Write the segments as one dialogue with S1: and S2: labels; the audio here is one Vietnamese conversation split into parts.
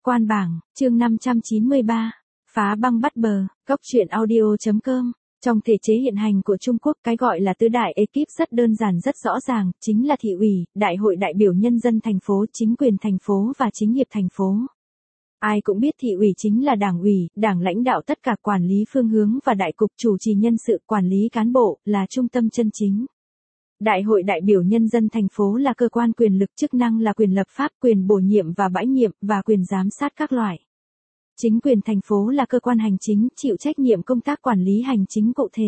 S1: Quan bảng, chương 593. Phá băng bắt bờ, góc truyện audio.com. Trong thể chế hiện hành của Trung Quốc, cái gọi là tứ đại ekip rất đơn giản rất rõ ràng, chính là thị ủy, đại hội đại biểu nhân dân thành phố, chính quyền thành phố và chính hiệp thành phố. Ai cũng biết thị ủy chính là đảng ủy, đảng lãnh đạo tất cả quản lý phương hướng và đại cục chủ trì nhân sự quản lý cán bộ, là trung tâm chân chính. Đại hội đại biểu nhân dân thành phố là cơ quan quyền lực chức năng là quyền lập pháp, quyền bổ nhiệm và bãi nhiệm và quyền giám sát các loại. Chính quyền thành phố là cơ quan hành chính chịu trách nhiệm công tác quản lý hành chính cụ thể.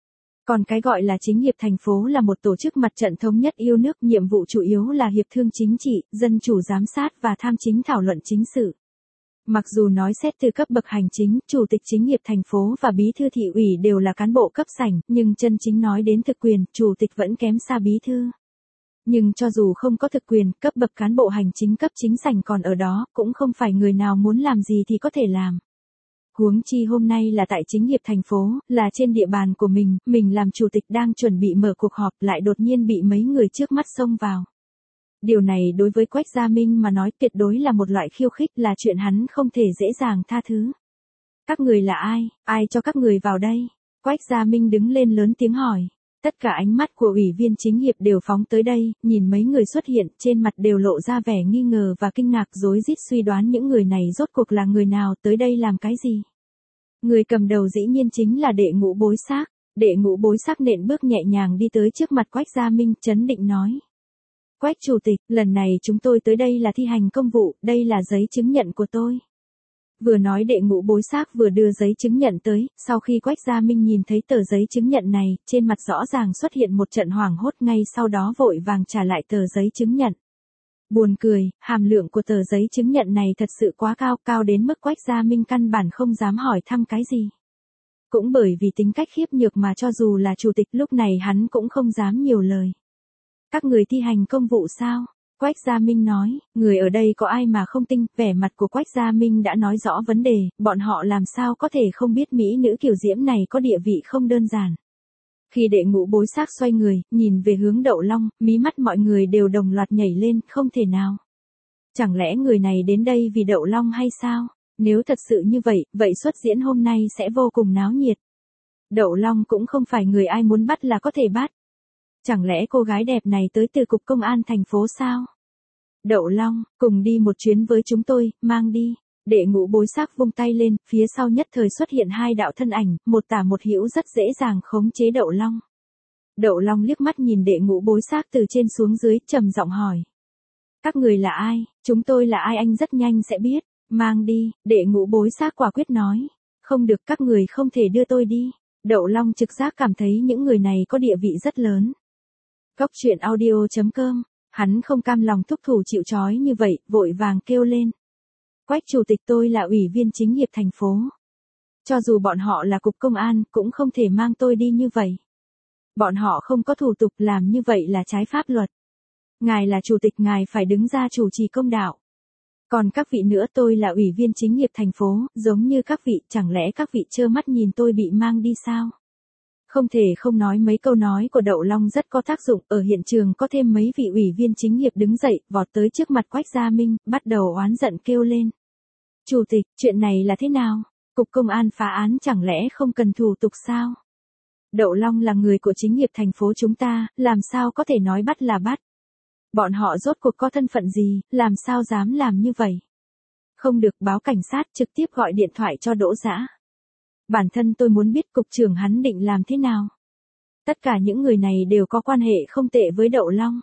S1: Còn cái gọi là chính hiệp thành phố là một tổ chức mặt trận thống nhất yêu nước, nhiệm vụ chủ yếu là hiệp thương chính trị, dân chủ giám sát và tham chính thảo luận chính sự. Mặc dù nói xét từ cấp bậc hành chính, chủ tịch chính hiệp thành phố và bí thư thị ủy đều là cán bộ cấp sảnh, nhưng chân chính nói đến thực quyền, chủ tịch vẫn kém xa bí thư. Nhưng cho dù không có thực quyền, cấp bậc cán bộ hành chính cấp chính sảnh còn ở đó, cũng không phải người nào muốn làm gì thì có thể làm. Huống chi hôm nay là tại chính hiệp thành phố, là trên địa bàn của mình làm chủ tịch đang chuẩn bị mở cuộc họp lại đột nhiên bị mấy người trước mắt xông vào. Điều này đối với Quách Gia Minh mà nói tuyệt đối là một loại khiêu khích, là chuyện hắn không thể dễ dàng tha thứ. Các người là ai, ai cho các người vào đây? Quách Gia Minh đứng lên lớn tiếng hỏi. Tất cả ánh mắt của ủy viên chính hiệp đều phóng tới đây, nhìn mấy người xuất hiện, trên mặt đều lộ ra vẻ nghi ngờ và kinh ngạc, rối rít suy đoán những người này rốt cuộc là người nào, tới đây làm cái gì. Người cầm đầu dĩ nhiên chính là Đệ Ngũ Bối Xác. Đệ Ngũ Bối Xác nện bước nhẹ nhàng đi tới trước mặt Quách Gia Minh, trấn định nói. Quách chủ tịch, lần này chúng tôi tới đây là thi hành công vụ, đây là giấy chứng nhận của tôi. Vừa nói Đệ Ngũ Bối Xác vừa đưa giấy chứng nhận tới, sau khi Quách Gia Minh nhìn thấy tờ giấy chứng nhận này, trên mặt rõ ràng xuất hiện một trận hoảng hốt, ngay sau đó vội vàng trả lại tờ giấy chứng nhận. Buồn cười, hàm lượng của tờ giấy chứng nhận này thật sự quá cao, cao đến mức Quách Gia Minh căn bản không dám hỏi thăm cái gì. Cũng bởi vì tính cách khiếp nhược mà cho dù là chủ tịch lúc này hắn cũng không dám nhiều lời. Các người thi hành công vụ sao? Quách Gia Minh nói, người ở đây có ai mà không tin, vẻ mặt của Quách Gia Minh đã nói rõ vấn đề, bọn họ làm sao có thể không biết mỹ nữ kiều diễm này có địa vị không đơn giản. Khi Đệ Ngũ Bối Xác xoay người, nhìn về hướng Đậu Long, mí mắt mọi người đều đồng loạt nhảy lên, không thể nào. Chẳng lẽ người này đến đây vì Đậu Long hay sao? Nếu thật sự như vậy, vậy xuất diễn hôm nay sẽ vô cùng náo nhiệt. Đậu Long cũng không phải người ai muốn bắt là có thể bắt. Chẳng lẽ cô gái đẹp này tới từ cục công an thành phố sao? Đậu Long, cùng đi một chuyến với chúng tôi, mang đi. Đệ Ngũ Bối Xác vung tay lên, phía sau nhất thời xuất hiện hai đạo thân ảnh, một tả một hữu rất dễ dàng khống chế Đậu Long. Đậu Long liếc mắt nhìn Đệ Ngũ Bối Xác từ trên xuống dưới, trầm giọng hỏi. Các người là ai? Chúng tôi là ai anh rất nhanh sẽ biết. Mang đi, Đệ Ngũ Bối Xác quả quyết nói. Không được, các người không thể đưa tôi đi. Đậu Long trực giác cảm thấy những người này có địa vị rất lớn. Góc truyện audio.com. Hắn không cam lòng thúc thủ chịu trói như vậy, vội vàng kêu lên. Quách chủ tịch, tôi là ủy viên chính hiệp thành phố. Cho dù bọn họ là cục công an, cũng không thể mang tôi đi như vậy. Bọn họ không có thủ tục, làm như vậy là trái pháp luật. Ngài là chủ tịch, ngài phải đứng ra chủ trì công đạo. Còn các vị nữa, tôi là ủy viên chính hiệp thành phố, giống như các vị, chẳng lẽ các vị trơ mắt nhìn tôi bị mang đi sao? Không thể không nói mấy câu nói của Đậu Long rất có tác dụng, ở hiện trường có thêm mấy vị ủy viên chính hiệp đứng dậy, vọt tới trước mặt Quách Gia Minh, bắt đầu oán giận kêu lên. Chủ tịch, chuyện này là thế nào? Cục công an phá án chẳng lẽ không cần thủ tục sao? Đậu Long là người của chính hiệp thành phố chúng ta, làm sao có thể nói bắt là bắt? Bọn họ rốt cuộc có thân phận gì, làm sao dám làm như vậy? Không được, báo cảnh sát, trực tiếp gọi điện thoại cho Đỗ Dã. Bản thân tôi muốn biết cục trưởng hắn định làm thế nào. Tất cả những người này đều có quan hệ không tệ với Đậu Long.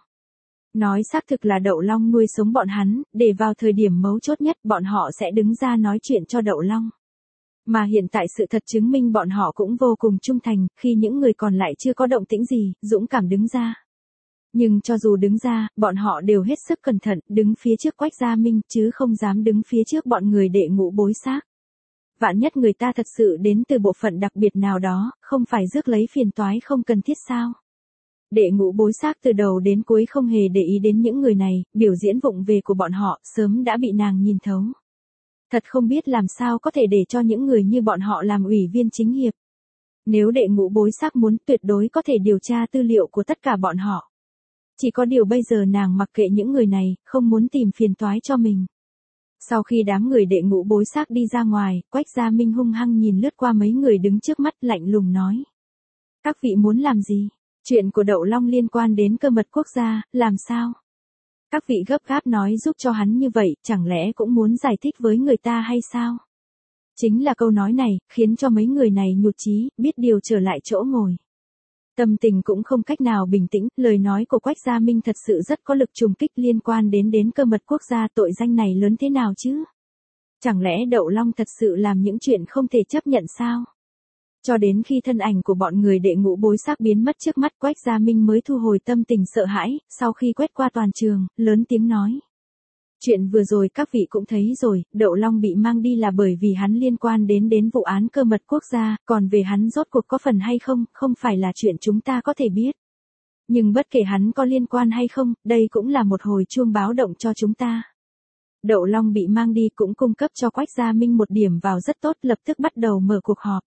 S1: Nói xác thực là Đậu Long nuôi sống bọn hắn, để vào thời điểm mấu chốt nhất bọn họ sẽ đứng ra nói chuyện cho Đậu Long. Mà hiện tại sự thật chứng minh bọn họ cũng vô cùng trung thành, khi những người còn lại chưa có động tĩnh gì, dũng cảm đứng ra. Nhưng cho dù đứng ra, bọn họ đều hết sức cẩn thận, đứng phía trước Quách Gia Minh, chứ không dám đứng phía trước bọn người Đệ Ngũ Bối Xác. Vạn nhất người ta thật sự đến từ bộ phận đặc biệt nào đó, không phải rước lấy phiền toái không cần thiết sao? Đệ Ngũ Bối Xác từ đầu đến cuối không hề để ý đến những người này, biểu diễn vụng về của bọn họ, sớm đã bị nàng nhìn thấu. Thật không biết làm sao có thể để cho những người như bọn họ làm ủy viên chính hiệp. Nếu Đệ Ngũ Bối Xác muốn, tuyệt đối có thể điều tra tư liệu của tất cả bọn họ. Chỉ có điều bây giờ nàng mặc kệ những người này, không muốn tìm phiền toái cho mình. Sau khi đám người Đệ Ngũ Bối Xác đi ra ngoài, Quách Gia Minh hung hăng nhìn lướt qua mấy người đứng trước mắt, lạnh lùng nói. Các vị muốn làm gì? Chuyện của Đậu Long liên quan đến cơ mật quốc gia, làm sao? Các vị gấp gáp nói giúp cho hắn như vậy, chẳng lẽ cũng muốn giải thích với người ta hay sao? Chính là câu nói này, khiến cho mấy người này nhụt chí, biết điều trở lại chỗ ngồi. Tâm tình cũng không cách nào bình tĩnh, lời nói của Quách Gia Minh thật sự rất có lực trùng kích liên quan đến cơ mật quốc gia, tội danh này lớn thế nào chứ? Chẳng lẽ Đậu Long thật sự làm những chuyện không thể chấp nhận sao? Cho đến khi thân ảnh của bọn người Đệ Ngũ Bối Xác biến mất trước mắt, Quách Gia Minh mới thu hồi tâm tình sợ hãi, sau khi quét qua toàn trường, lớn tiếng nói. Chuyện vừa rồi các vị cũng thấy rồi, Đậu Long bị mang đi là bởi vì hắn liên quan đến vụ án cơ mật quốc gia, còn về hắn rốt cuộc có phần hay không, không phải là chuyện chúng ta có thể biết. Nhưng bất kể hắn có liên quan hay không, đây cũng là một hồi chuông báo động cho chúng ta. Đậu Long bị mang đi cũng cung cấp cho Quách Gia Minh một điểm vào rất tốt, lập tức bắt đầu mở cuộc họp.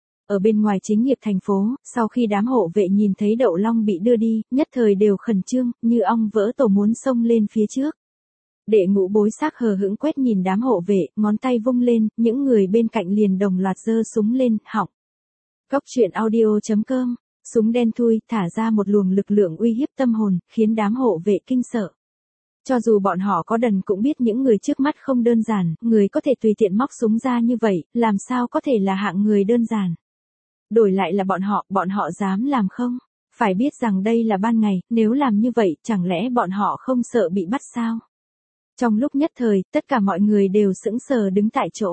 S1: Ở bên ngoài chính nghiệp thành phố, sau khi đám hộ vệ nhìn thấy Đậu Long bị đưa đi, nhất thời đều khẩn trương, như ong vỡ tổ muốn xông lên phía trước. Đệ Ngũ Bối Xác hờ hững quét nhìn đám hộ vệ, ngón tay vung lên, những người bên cạnh liền đồng loạt giơ súng lên, họng. Cốc truyện audio.com, súng đen thui, thả ra một luồng lực lượng uy hiếp tâm hồn, khiến đám hộ vệ kinh sợ. Cho dù bọn họ có đần cũng biết những người trước mắt không đơn giản, người có thể tùy tiện móc súng ra như vậy, làm sao có thể là hạng người đơn giản. Đổi lại là bọn họ dám làm không? Phải biết rằng đây là ban ngày, nếu làm như vậy, chẳng lẽ bọn họ không sợ bị bắt sao? Trong lúc nhất thời, tất cả mọi người đều sững sờ đứng tại chỗ.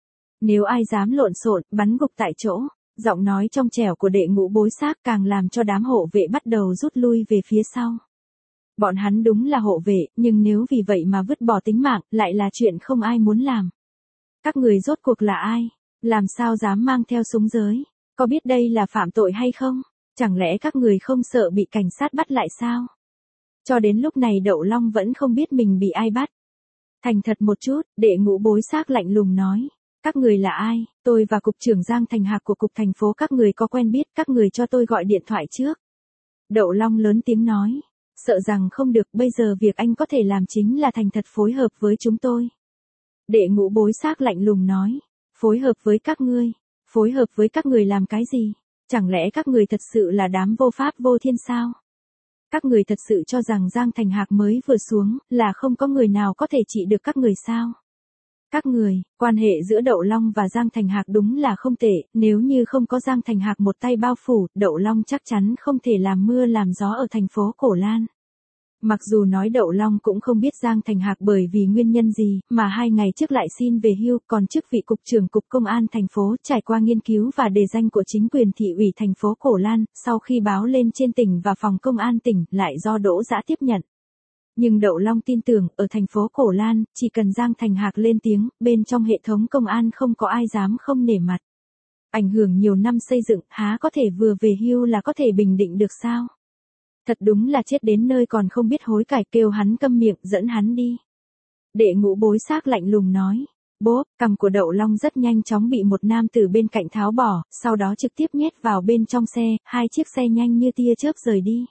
S1: Nếu ai dám lộn xộn, bắn gục tại chỗ, giọng nói trong trẻo của Đệ Ngũ Bối Xác càng làm cho đám hộ vệ bắt đầu rút lui về phía sau. Bọn hắn đúng là hộ vệ, nhưng nếu vì vậy mà vứt bỏ tính mạng, lại là chuyện không ai muốn làm. Các người rốt cuộc là ai? Làm sao dám mang theo súng giới? Có biết đây là phạm tội hay không? Chẳng lẽ các người không sợ bị cảnh sát bắt lại sao? Cho đến lúc này Đậu Long vẫn không biết mình bị ai bắt. Thành thật một chút, Đệ Ngũ Bối Xác lạnh lùng nói. Các người là ai? Tôi và cục trưởng Giang Thành Hạc của cục thành phố các người có quen biết, các người cho tôi gọi điện thoại trước. Đậu Long lớn tiếng nói. Sợ rằng không được, bây giờ việc anh có thể làm chính là thành thật phối hợp với chúng tôi. Đệ Ngũ Bối Xác lạnh lùng nói. Phối hợp với các ngươi? Phối hợp với các người làm cái gì? Chẳng lẽ các người thật sự là đám vô pháp vô thiên sao? Các người thật sự cho rằng Giang Thành Hạc mới vừa xuống, là không có người nào có thể trị được các người sao? Các người, quan hệ giữa Đậu Long và Giang Thành Hạc đúng là không tệ, nếu như không có Giang Thành Hạc một tay bao phủ, Đậu Long chắc chắn không thể làm mưa làm gió ở thành phố Cổ Lan. Mặc dù nói Đậu Long cũng không biết Giang Thành Hạc bởi vì nguyên nhân gì, mà 2 ngày trước lại xin về hưu, còn chức vị cục trưởng cục công an thành phố trải qua nghiên cứu và đề danh của chính quyền thị ủy thành phố Cổ Lan, sau khi báo lên trên tỉnh và phòng công an tỉnh, lại do Đỗ Dã tiếp nhận. Nhưng Đậu Long tin tưởng, ở thành phố Cổ Lan, chỉ cần Giang Thành Hạc lên tiếng, bên trong hệ thống công an không có ai dám không nể mặt. Ảnh hưởng nhiều năm xây dựng, há có thể vừa về hưu là có thể bình định được sao? Thật đúng là chết đến nơi còn không biết hối cải, kêu hắn câm miệng, dẫn hắn đi. Đệ Ngũ Bối Xác lạnh lùng nói. Bốp, cằm của Đậu Long rất nhanh chóng bị một nam tử bên cạnh tháo bỏ, sau đó trực tiếp nhét vào bên trong xe, 2 chiếc xe nhanh như tia chớp rời đi.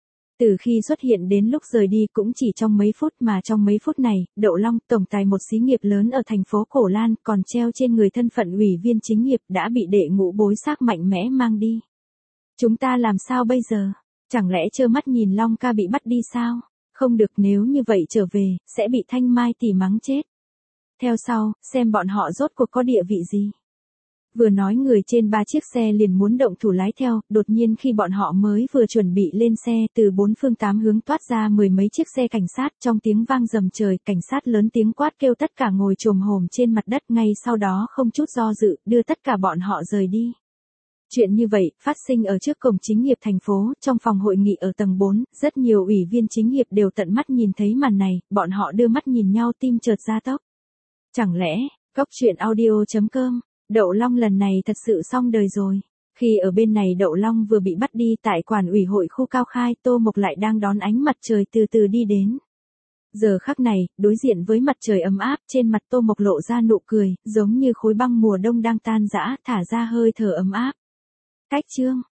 S1: Từ khi xuất hiện đến lúc rời đi cũng chỉ trong mấy phút, mà trong mấy phút này, Đậu Long, tổng tài một xí nghiệp lớn ở thành phố Cổ Lan, còn treo trên người thân phận ủy viên chính nghiệp, đã bị Đệ Ngũ Bối Xác mạnh mẽ mang đi. Chúng ta làm sao bây giờ? Chẳng lẽ trơ mắt nhìn Long ca bị bắt đi sao? Không được, nếu như vậy trở về, sẽ bị Thanh Mai tỷ mắng chết. Theo sau, xem bọn họ rốt cuộc có địa vị gì. Vừa nói người trên 3 chiếc xe liền muốn động thủ lái theo, đột nhiên khi bọn họ mới vừa chuẩn bị lên xe, từ 4 phương 8 hướng toát ra 10 mấy chiếc xe cảnh sát, trong tiếng vang rầm trời, cảnh sát lớn tiếng quát kêu tất cả ngồi chồm hổm trên mặt đất, ngay sau đó không chút do dự, đưa tất cả bọn họ rời đi. Chuyện như vậy, phát sinh ở trước cổng chính nghiệp thành phố, trong phòng hội nghị ở tầng 4, rất nhiều ủy viên chính nghiệp đều tận mắt nhìn thấy màn này, bọn họ đưa mắt nhìn nhau, tim chợt gia tốc. Chẳng lẽ, Cốc truyện audio.com, Đậu Long lần này thật sự xong đời rồi. Khi ở bên này Đậu Long vừa bị bắt đi tại quản ủy hội khu Cao Khai, Tô Mộc lại đang đón ánh mặt trời từ từ đi đến. Giờ khắc này, đối diện với mặt trời ấm áp, trên mặt Tô Mộc lộ ra nụ cười, giống như khối băng mùa đông đang tan rã, thả ra hơi thở ấm áp. Cách chương